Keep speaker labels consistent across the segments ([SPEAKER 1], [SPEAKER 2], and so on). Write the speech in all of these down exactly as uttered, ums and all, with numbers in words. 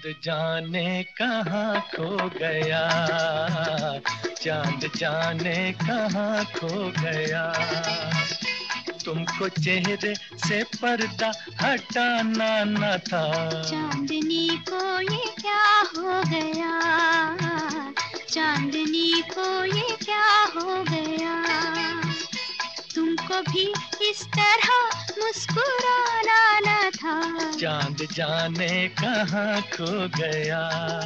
[SPEAKER 1] जाने कहाँ खो गया, चांद जाने कहाँ खो गया। तुमको चेहरे से पर्दा हटाना न था।
[SPEAKER 2] चांदनी को ये क्या हो गया, चांदनी को ये क्या हो गया। तुमको भी इस तरह मुस्कुराना न था।
[SPEAKER 1] चांद जाने कहाँ खो गया।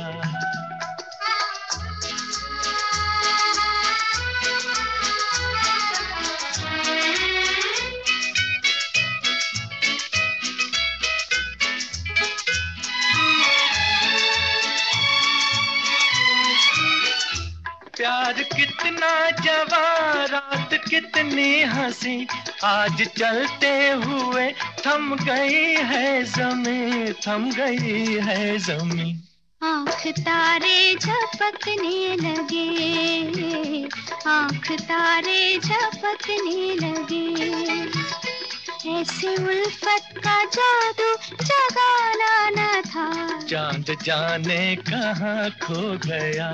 [SPEAKER 1] प्यार कितना जवां, रात कितनी हंसी, आज चलते हुए थम गई है ज़मीं, थम गई है ज़मीं।
[SPEAKER 2] आँख तारे झपकने लगे, आँख तारे झपकने लगे। ऐसे उल्फत का जादू जगाना न था।
[SPEAKER 1] चांद जाने कहाँ खो गया।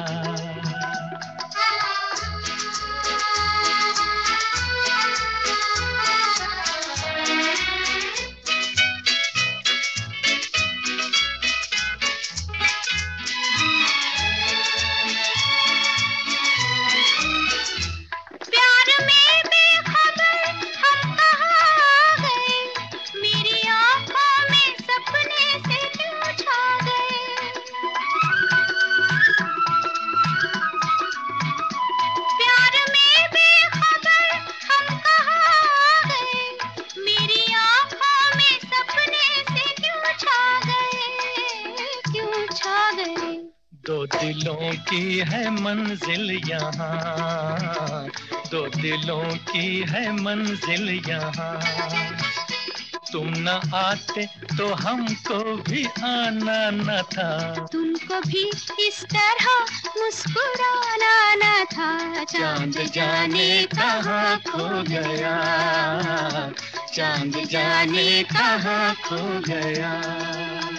[SPEAKER 1] दो दिलों की है मंजिल यहाँ, दो दिलों की है मंजिल यहाँ। तुम न आते तो हमको भी आना न था।
[SPEAKER 2] तुमको भी इस तरह मुस्कुराना न था।
[SPEAKER 1] चांद जाने कहाँ खो गया, चांद जाने कहाँ खो गया।